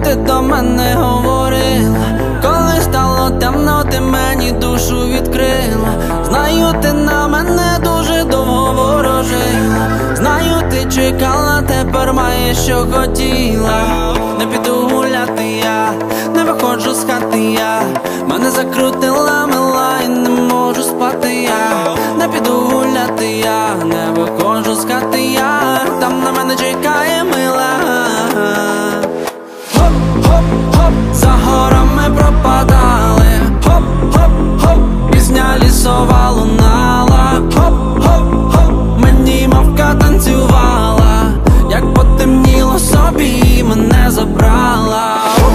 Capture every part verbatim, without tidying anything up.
ти до мене говорила, коли стало темно, ти мені душу відкрила. Знаю, ти на мене дуже довго ворожила. Знаю, ти чекала, тепер маєш, що хотіла. Не піду гуляти я, не виходжу з хати я. Мене закрутила мила і не можу спати я. Не піду гуляти я, не виходжу з хати я. Там на мене чекає мила. Хоп-хоп-хоп, за горами пропадали. Хоп-хоп-хоп, пісня лісова лунала. Хоп-хоп-хоп, мені мавка танцювала. Як потемніло собі, мене забрала.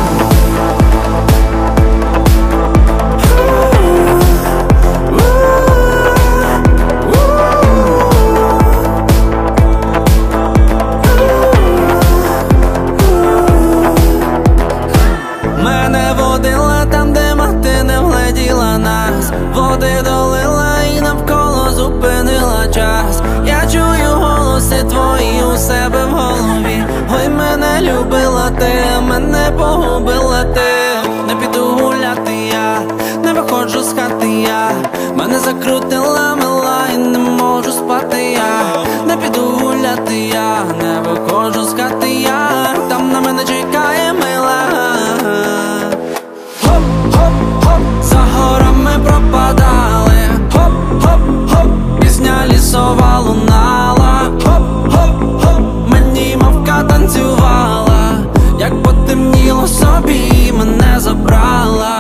Мене водила там, де мати не вгледіла нас. Води долила і навколо зупинила час. Я чую голоси твої у себе в голові. Ой, мене любила ти, мене погубила ти. Не піду гуляти я, не виходжу з хати я. Мене закрутила мила і не можу спати я. Не піду гуляти я, не виходжу з хати я. Там на мене чекає мила. Хоп-хоп-хоп, за горами пропадали. Хоп-хоп-хоп, пісня лісова лунала. Хоп-хоп-хоп, мені мавка танцювала. Як потемніло собі, мене забрала.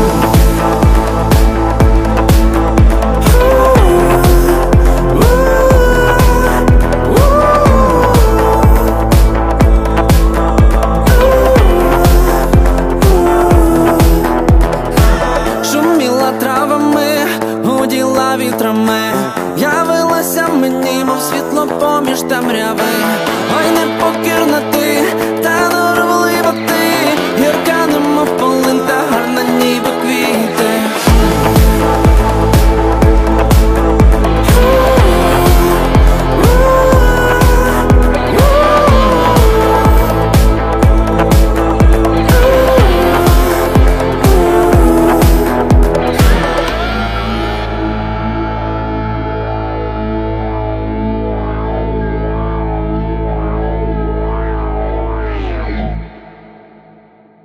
Гуділа вітрами, явилася мені, мов світло поміж темряви. Ой, непокірна ти, та норовлива ти, гірка немов полина.